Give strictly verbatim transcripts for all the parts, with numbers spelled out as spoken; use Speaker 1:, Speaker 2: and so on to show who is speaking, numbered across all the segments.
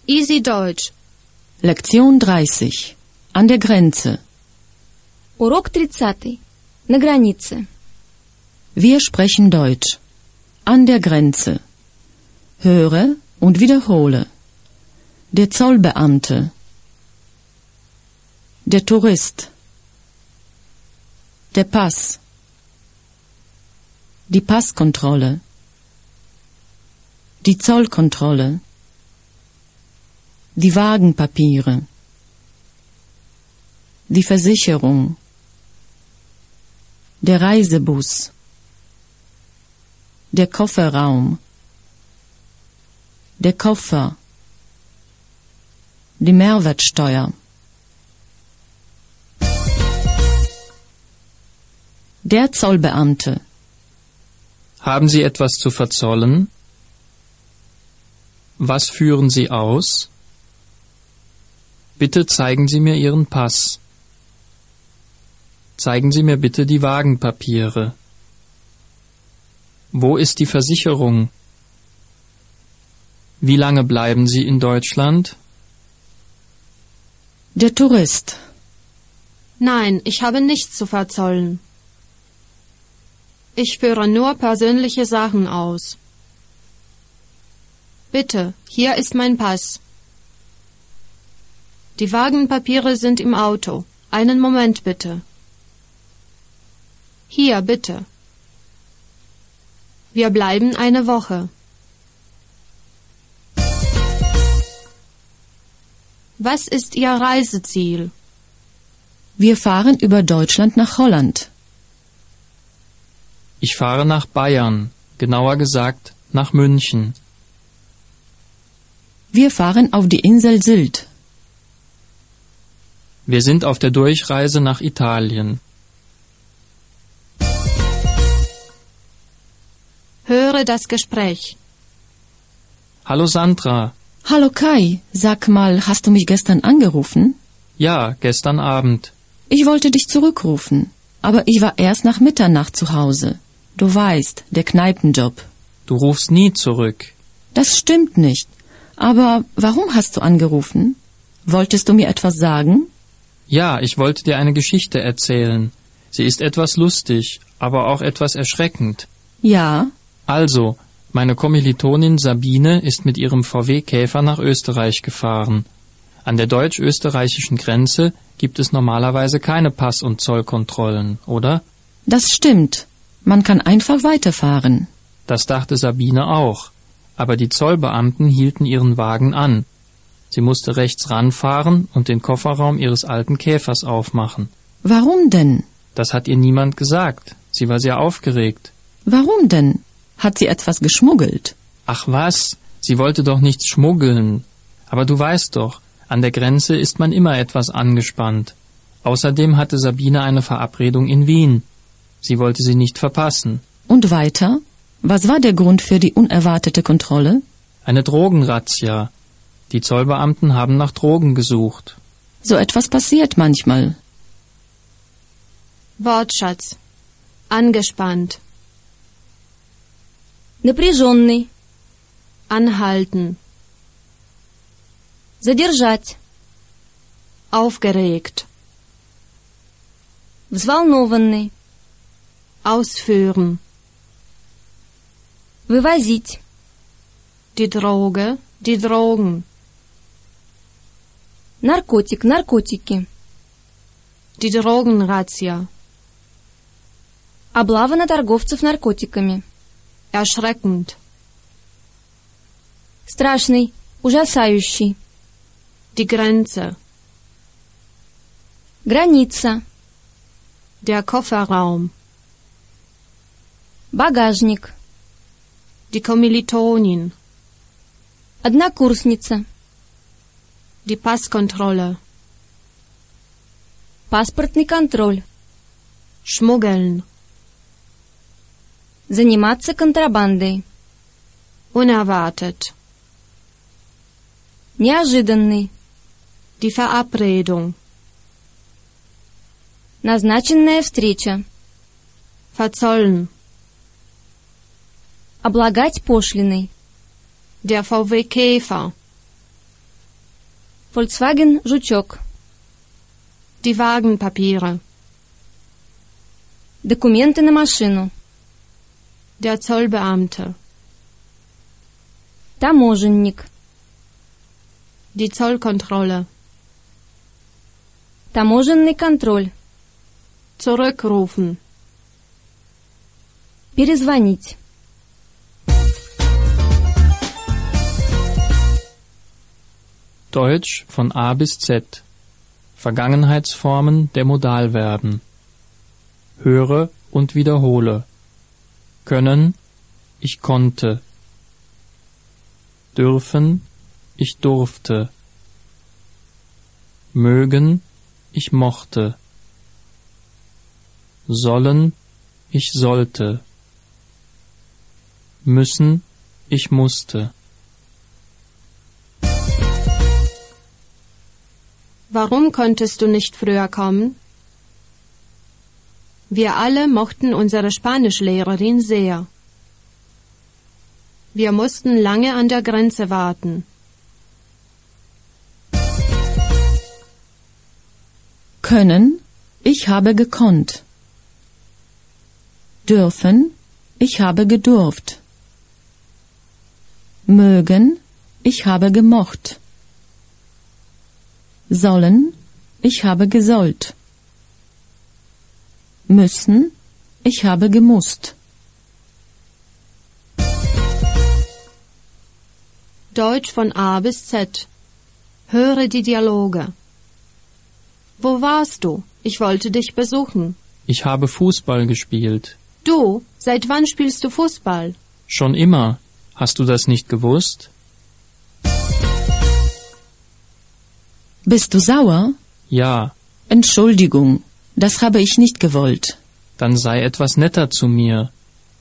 Speaker 1: Easy Deutsch.
Speaker 2: Lektion dreißig. An der Grenze.
Speaker 3: Урок тридцатый. На границе.
Speaker 2: Wir sprechen Deutsch. An der Grenze. Höre und wiederhole. Der Zollbeamte. Der Tourist. Der Pass. Die Passkontrolle. Die Zollkontrolle. Die Wagenpapiere. Die Versicherung. Der Reisebus. Der Kofferraum. Der Koffer. Die Mehrwertsteuer. Der Zollbeamte.
Speaker 4: Haben Sie etwas zu verzollen? Was führen Sie aus? Bitte zeigen Sie mir Ihren Pass. Zeigen Sie mir bitte die Wagenpapiere. Wo ist die Versicherung? Wie lange bleiben Sie in Deutschland?
Speaker 2: Der Tourist.
Speaker 1: Nein, ich habe nichts zu verzollen. Ich führe nur persönliche Sachen aus. Bitte, hier ist mein Pass. Die Wagenpapiere sind im Auto. Einen Moment bitte. Hier, bitte. Wir bleiben eine Woche. Was ist Ihr Reiseziel?
Speaker 2: Wir fahren über Deutschland nach Holland.
Speaker 4: Ich fahre nach Bayern, genauer gesagt nach München.
Speaker 2: Wir fahren auf die Insel Sylt.
Speaker 4: Wir sind auf der Durchreise nach Italien.
Speaker 1: Höre das Gespräch.
Speaker 4: Hallo Sandra.
Speaker 2: Hallo Kai, sag mal, hast du mich gestern angerufen?
Speaker 4: Ja, gestern Abend.
Speaker 2: Ich wollte dich zurückrufen, aber ich war erst nach Mitternacht zu Hause. Du weißt, der Kneipenjob.
Speaker 4: Du rufst nie zurück.
Speaker 2: Das stimmt nicht. Aber warum hast du angerufen? Wolltest du mir etwas sagen?
Speaker 4: Ja, ich wollte dir eine Geschichte erzählen. Sie ist etwas lustig, aber auch etwas erschreckend.
Speaker 2: Ja?
Speaker 4: Also, meine Kommilitonin Sabine ist mit ihrem V W Käfer nach Österreich gefahren. An der deutsch-österreichischen Grenze gibt es normalerweise keine Pass- und Zollkontrollen, oder?
Speaker 2: Das stimmt. Man kann einfach weiterfahren.
Speaker 4: Das dachte Sabine auch. Aber die Zollbeamten hielten ihren Wagen an. Sie musste rechts ranfahren und den Kofferraum ihres alten Käfers aufmachen.
Speaker 2: Warum denn?
Speaker 4: Das hat ihr niemand gesagt. Sie war sehr aufgeregt.
Speaker 2: Warum denn? Hat sie etwas geschmuggelt?
Speaker 4: Ach was, sie wollte doch nichts schmuggeln. Aber du weißt doch, an der Grenze ist man immer etwas angespannt. Außerdem hatte Sabine eine Verabredung in Wien. Sie wollte sie nicht verpassen.
Speaker 2: Und weiter? Was war der Grund für die unerwartete Kontrolle?
Speaker 4: Eine Drogenrazzia. Die Zollbeamten haben nach Drogen gesucht.
Speaker 2: So etwas passiert manchmal.
Speaker 1: Wortschatz. Angespannt.
Speaker 3: Напряженный.
Speaker 1: Anhalten.
Speaker 3: Задержать.
Speaker 1: Aufgeregt.
Speaker 3: Взволнованный.
Speaker 1: Ausführen.
Speaker 3: Вывозить.
Speaker 1: Die Droge, die Drogen.
Speaker 3: Наркотик, наркотики.
Speaker 1: Die Drogenrazzia.
Speaker 3: Облава на торговцев наркотиками.
Speaker 1: Erschreckend.
Speaker 3: Страшный, ужасающий.
Speaker 1: Die Grenze.
Speaker 3: Граница.
Speaker 1: Der Kofferraum.
Speaker 3: Багажник.
Speaker 1: Die Kommilitonin.
Speaker 3: Однокурсница.
Speaker 1: Die Passkontrolle.
Speaker 3: Паспортный контроль.
Speaker 1: Schmuggeln.
Speaker 3: Заниматься контрабандой.
Speaker 1: Unerwartet.
Speaker 3: Неожиданный.
Speaker 1: Die Verabredung.
Speaker 3: Назначенная встреча.
Speaker 1: Verzollen.
Speaker 3: Облагать пошлиной.
Speaker 1: Der V W Käfer.
Speaker 3: Volkswagen Жучок.
Speaker 1: Die Wagenpapiere.
Speaker 3: Документы на машину.
Speaker 1: Der Zollbeamte.
Speaker 3: Таможенник.
Speaker 1: Die Zollkontrolle.
Speaker 3: Таможенный контроль.
Speaker 1: Zurückrufen.
Speaker 3: Перезвонить.
Speaker 4: Deutsch von A bis Z. Vergangenheitsformen der Modalverben. Höre und wiederhole. Können, ich konnte. Dürfen, ich durfte. Mögen, ich mochte. Sollen, ich sollte. Müssen, ich musste.
Speaker 1: Warum konntest du nicht früher kommen? Wir alle mochten unsere Spanischlehrerin sehr. Wir mussten lange an der Grenze warten.
Speaker 2: Können, ich habe gekonnt. Dürfen, ich habe gedurft. Mögen, ich habe gemocht. Sollen, ich habe gesollt. Müssen, ich habe gemusst.
Speaker 1: Deutsch von A bis Z. Höre die Dialoge. Wo warst du? Ich wollte dich besuchen.
Speaker 4: Ich habe Fußball gespielt.
Speaker 1: Du, seit wann spielst du Fußball?
Speaker 4: Schon immer. Hast du das nicht gewusst?
Speaker 2: Bist du sauer?
Speaker 4: Ja.
Speaker 2: Entschuldigung, das habe ich nicht gewollt.
Speaker 4: Dann sei etwas netter zu mir.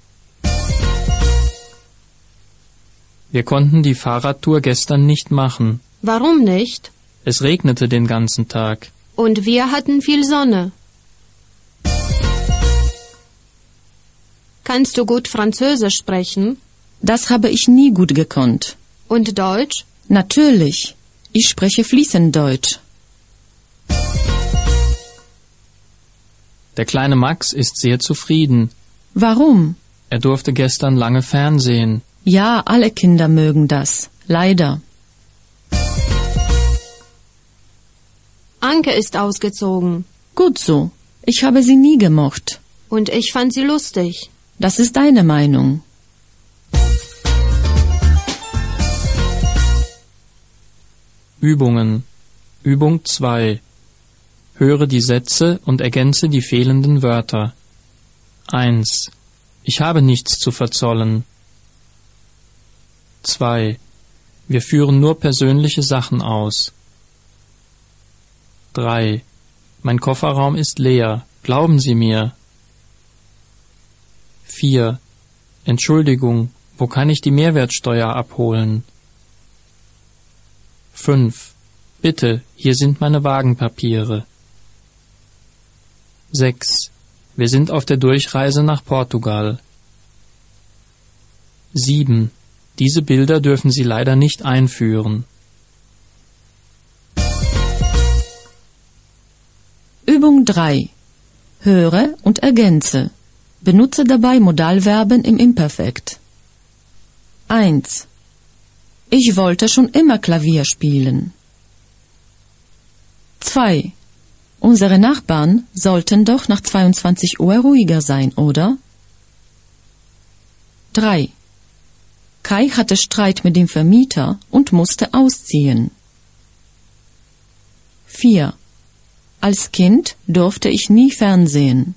Speaker 4: Wir konnten die Fahrradtour gestern nicht machen.
Speaker 1: Warum nicht?
Speaker 4: Es regnete den ganzen Tag.
Speaker 1: Und wir hatten viel Sonne. Kannst du gut Französisch sprechen?
Speaker 2: Das habe ich nie gut gekonnt.
Speaker 1: Und Deutsch?
Speaker 2: Natürlich. Ich spreche fließend Deutsch.
Speaker 4: Der kleine Max ist sehr zufrieden.
Speaker 2: Warum?
Speaker 4: Er durfte gestern lange Fernsehen.
Speaker 2: Ja, alle Kinder mögen das. Leider.
Speaker 1: Anke ist ausgezogen.
Speaker 2: Gut so. Ich habe sie nie gemocht.
Speaker 1: Und ich fand sie lustig.
Speaker 2: Das ist deine Meinung.
Speaker 4: Übungen. Übung zwei. Höre die Sätze und ergänze die fehlenden Wörter. eins. Ich habe nichts zu verzollen. zwei. Wir führen nur persönliche Sachen aus. drei. Mein Kofferraum ist leer. Glauben Sie mir. vier. Entschuldigung, wo kann ich die Mehrwertsteuer abholen? fünf. Bitte, hier sind meine Wagenpapiere. sechs. Wir sind auf der Durchreise nach Portugal. sieben. Diese Bilder dürfen Sie leider nicht einführen.
Speaker 2: Übung drei. Höre und ergänze. Benutze dabei Modalverben im Imperfekt. eins. Ich wollte schon immer Klavier spielen. zwei. Unsere Nachbarn sollten doch nach zweiundzwanzig Uhr ruhiger sein, oder? drei. Kai hatte Streit mit dem Vermieter und musste ausziehen. vier. Als Kind durfte ich nie Fernsehen.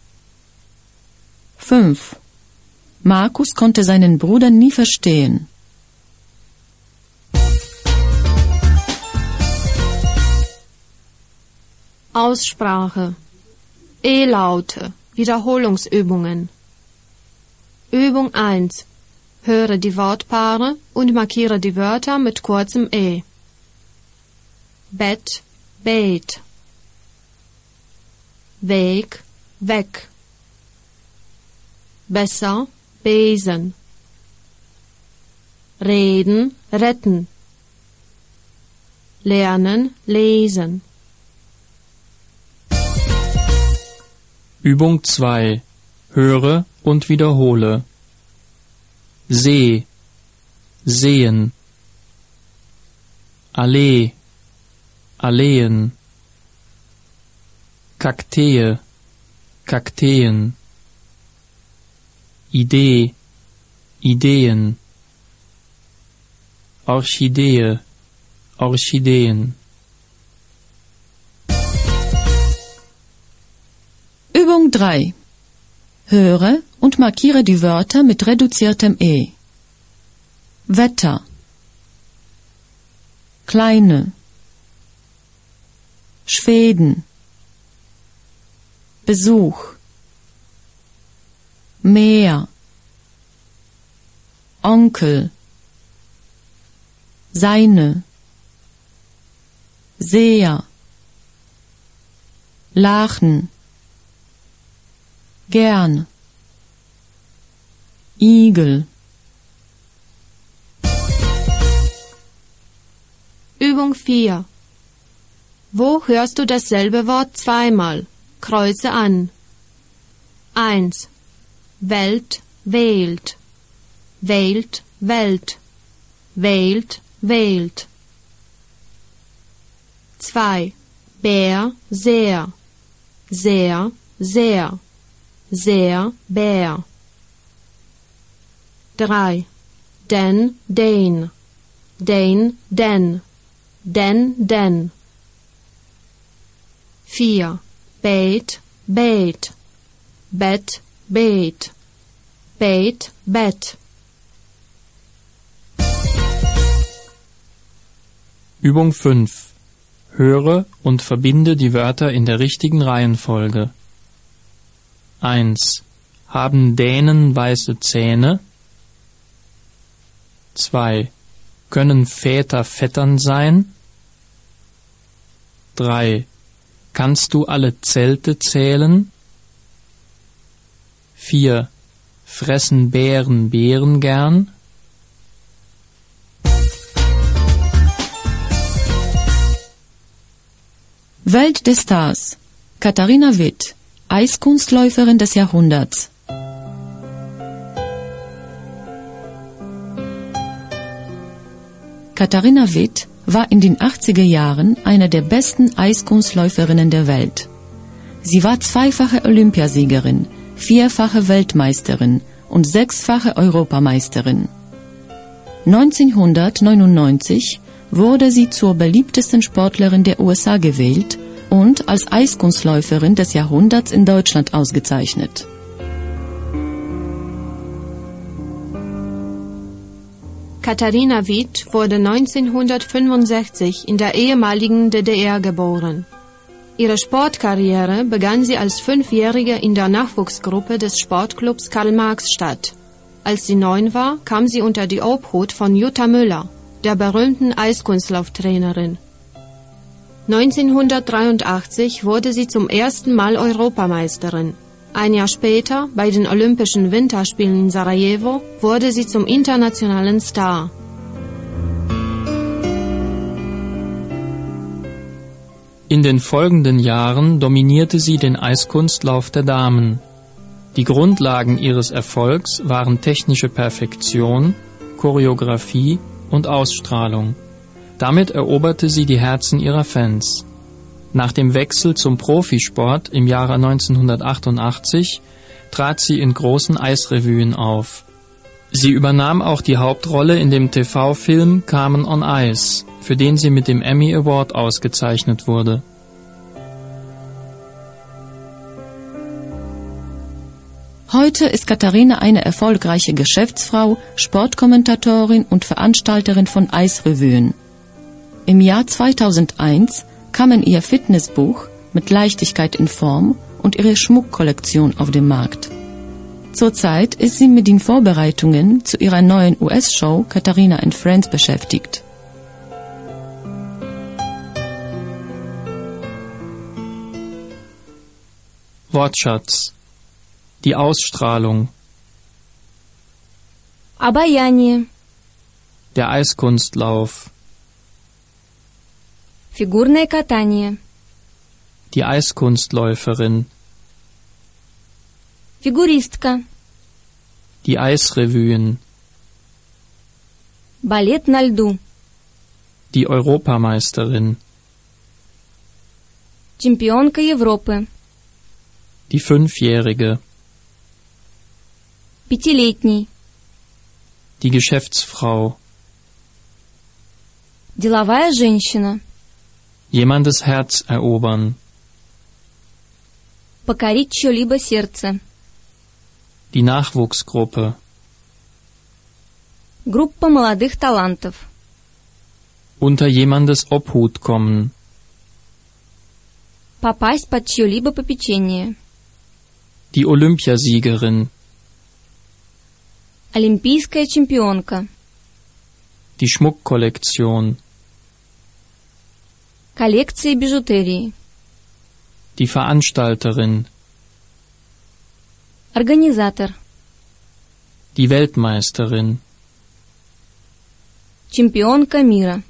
Speaker 2: fünf. Markus konnte seinen Bruder nie verstehen.
Speaker 1: Aussprache. E-Laute. Wiederholungsübungen. Übung eins. Höre die Wortpaare und markiere die Wörter mit kurzem E. Bett, Bett. Weg, weg. Besser, Besen. Reden, retten. lernen, lesen.
Speaker 4: Übung zwei. Höre und wiederhole. See, sehen. Allee, Alleen. Kaktee, Kakteen. Idee, Ideen. Orchidee, Orchideen.
Speaker 2: Übung drei. Höre und markiere die Wörter mit reduziertem E. Wetter. Kleine. Schweden. Besuch. Meer. Onkel. Seine. Seher. Lachen. Gern. Igel.
Speaker 1: Übung vier. Wo hörst du dasselbe Wort zweimal? Kreuze an. eins. Welt, wählt. Wählt, Welt. Wählt, wählt. zwei. Bär, sehr. Sehr, sehr. Sehr, Bär. drei. Den, den. Den, den. Den, den. vier. Bait, bait. Bet, bait. Bait, bet.
Speaker 4: Übung fünf. Höre und verbinde die Wörter in der richtigen Reihenfolge. eins. Haben Dänen weiße Zähne? zwei. Können Väter Vettern sein? drei. Kannst du alle Zelte zählen? vier. Fressen Bären Beeren gern?
Speaker 2: Welt des Stars. Katharina Witt, Eiskunstläuferin des Jahrhunderts. Katharina Witt war in den achtziger Jahren eine der besten Eiskunstläuferinnen der Welt. Sie war zweifache Olympiasiegerin, vierfache Weltmeisterin und sechsfache Europameisterin. neunzehnhundertneunundneunzig wurde sie zur beliebtesten Sportlerin der U S A gewählt und als Eiskunstläuferin des Jahrhunderts in Deutschland ausgezeichnet.
Speaker 1: Katharina Witt wurde neunzehnhundertfünfundsechzig in der ehemaligen D D R geboren. Ihre Sportkarriere begann sie als Fünfjährige in der Nachwuchsgruppe des Sportclubs Karl-Marx-Stadt. Als sie neun war, kam sie unter die Obhut von Jutta Müller, der berühmten Eiskunstlauftrainerin. neunzehnhundertdreiundachtzig wurde sie zum ersten Mal Europameisterin. Ein Jahr später, bei den Olympischen Winterspielen in Sarajevo, wurde sie zum internationalen Star.
Speaker 4: In den folgenden Jahren dominierte sie den Eiskunstlauf der Damen. Die Grundlagen ihres Erfolgs waren technische Perfektion, Choreografie und Ausstrahlung. Damit eroberte sie die Herzen ihrer Fans. Nach dem Wechsel zum Profisport im Jahre neunzehnhundertachtundachtzig trat sie in großen Eisrevuen auf. Sie übernahm auch die Hauptrolle in dem T V-Film Carmen on Ice, für den sie mit dem Emmy Award ausgezeichnet wurde.
Speaker 2: Heute ist Katharina eine erfolgreiche Geschäftsfrau, Sportkommentatorin und Veranstalterin von Eisrevuen. Im Jahr zweitausendeins kamen ihr Fitnessbuch mit Leichtigkeit in Form und ihre Schmuckkollektion auf den Markt. Zurzeit ist sie mit den Vorbereitungen zu ihrer neuen U S-Show Katharina and Friends beschäftigt.
Speaker 4: Wortschatz. Die Ausstrahlung.
Speaker 3: Обаяние.
Speaker 4: Der Eiskunstlauf.
Speaker 3: Фигурное катание.
Speaker 4: Die Eiskunstläuferin.
Speaker 3: Фигуристка.
Speaker 4: Die Eisrevuen.
Speaker 3: Балет на льду.
Speaker 4: Die Europameisterin.
Speaker 3: Чемпионка Европы.
Speaker 4: Die Fünfjährige.
Speaker 3: Пятилетний.
Speaker 4: Die Geschäftsfrau.
Speaker 3: Деловая женщина.
Speaker 4: Jemandes Herz erobern.
Speaker 3: Покорить чье-либо сердце.
Speaker 4: Die Nachwuchsgruppe.
Speaker 3: Группа молодых талантов.
Speaker 4: Unter jemandes Obhut kommen.
Speaker 3: Попасть под чье-либо попечение.
Speaker 4: Die Olympiasiegerin.
Speaker 3: Олимпийская чемпионка.
Speaker 4: Die Schmuckkollektion.
Speaker 3: Коллекция бижутерии.
Speaker 4: Die Veranstalterin.
Speaker 3: Организатор.
Speaker 4: Die Weltmeisterin.
Speaker 3: Чемпионка мира.